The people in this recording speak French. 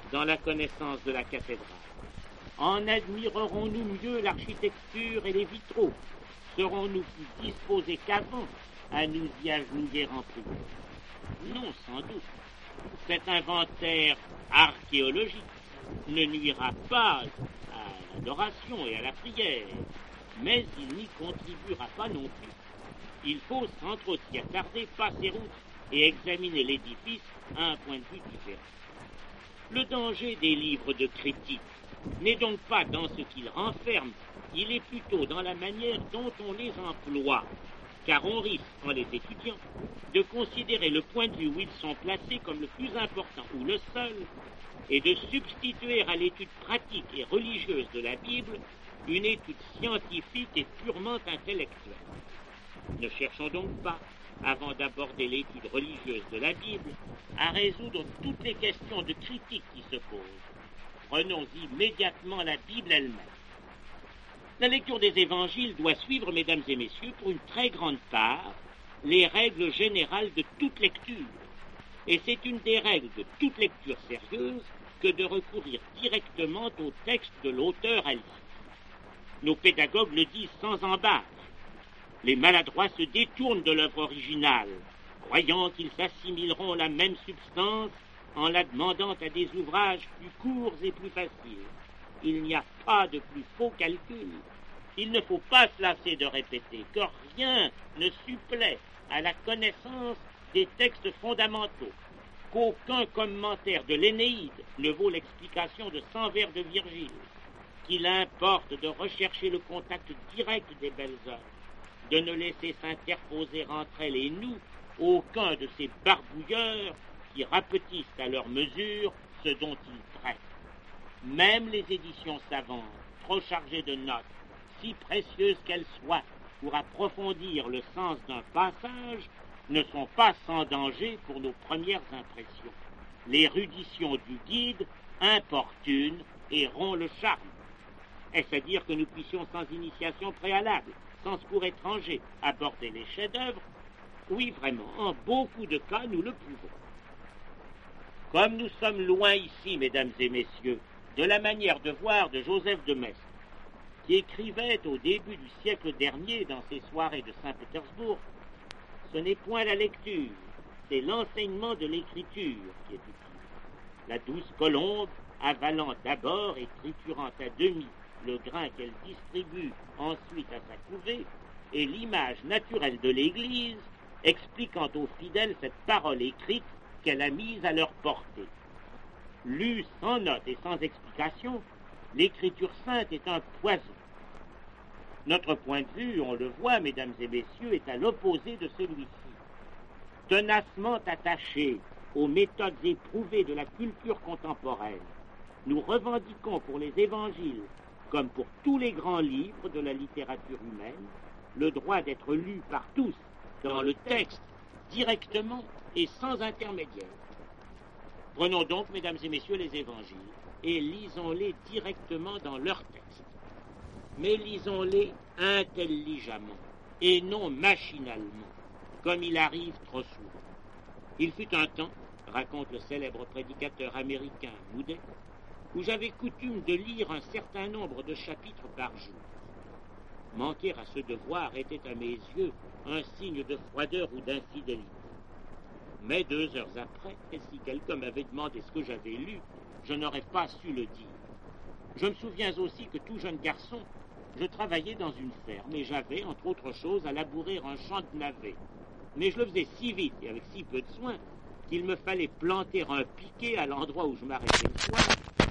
dans la connaissance de la cathédrale. En admirerons-nous mieux l'architecture et les vitraux? Serons-nous plus disposés qu'avant à nous y agenouiller en prière? Non, sans doute. Cet inventaire archéologique ne nuira pas à l'adoration et à la prière, mais il n'y contribuera pas non plus. Il faut, sans trop s'y attarder, passer outre et examiner l'édifice à un point de vue différent. Le danger des livres de critique n'est donc pas dans ce qu'ils renferment, il est plutôt dans la manière dont on les emploie, car on risque, en les étudiant, de considérer le point de vue où ils sont placés comme le plus important ou le seul, et de substituer à l'étude pratique et religieuse de la Bible une étude scientifique et purement intellectuelle. Ne cherchons donc pas, avant d'aborder l'étude religieuse de la Bible, à résoudre toutes les questions de critique qui se posent. Prenons immédiatement la Bible elle-même. La lecture des évangiles doit suivre, mesdames et messieurs, pour une très grande part, les règles générales de toute lecture. Et c'est une des règles de toute lecture sérieuse que de recourir directement au texte de l'auteur à lire. Nos pédagogues le disent sans embâche. Les maladroits se détournent de l'œuvre originale, croyant qu'ils assimileront la même substance en la demandant à des ouvrages plus courts et plus faciles. Il n'y a pas de plus faux calcul. Il ne faut pas se lasser de répéter que rien ne supplée à la connaissance des textes fondamentaux, qu'aucun commentaire de l'Énéide ne vaut l'explication de 100 vers de Virgile, qu'il importe de rechercher le contact direct des belles œuvres, de ne laisser s'interposer entre elles et nous aucun de ces barbouilleurs qui rapetissent à leur mesure ce dont ils traitent. Même les éditions savantes, trop chargées de notes, si précieuses qu'elles soient pour approfondir le sens d'un passage, ne sont pas sans danger pour nos premières impressions. L'érudition du guide importune et rompt le charme. Est-ce à dire que nous puissions, sans initiation préalable, sans secours étranger, aborder les chefs-d'œuvre? Oui, vraiment, en beaucoup de cas, nous le pouvons. Comme nous sommes loin ici, mesdames et messieurs, de la manière de voir de Joseph de Maistre, qui écrivait au début du siècle dernier dans ses soirées de Saint-Pétersbourg, ce n'est point la lecture, c'est l'enseignement de l'écriture qui est utile. La douce colombe, avalant d'abord et triturant à demi le grain qu'elle distribue ensuite à sa couvée, est l'image naturelle de l'Église, expliquant aux fidèles cette parole écrite qu'elle a mise à leur portée. Lue sans note et sans explication, l'écriture sainte est un poison. Notre point de vue, on le voit, mesdames et messieurs, est à l'opposé de celui-ci. Tenacement attaché aux méthodes éprouvées de la culture contemporaine, nous revendiquons pour les évangiles, comme pour tous les grands livres de la littérature humaine, le droit d'être lu par tous dans le texte, directement et sans intermédiaire. Prenons donc, mesdames et messieurs, les évangiles et lisons-les directement dans leur texte. Mais lisons-les intelligemment et non machinalement, comme il arrive trop souvent. Il fut un temps, raconte le célèbre prédicateur américain Moody, où j'avais coutume de lire un certain nombre de chapitres par jour. Manquer à ce devoir était à mes yeux un signe de froideur ou d'infidélité. Mais 2 heures après, et si quelqu'un m'avait demandé ce que j'avais lu, je n'aurais pas su le dire. Je me souviens aussi que tout jeune garçon, je travaillais dans une ferme et j'avais, entre autres choses, à labourer un champ de navets. Mais je le faisais si vite et avec si peu de soin qu'il me fallait planter un piquet à l'endroit où je m'arrêtais le soir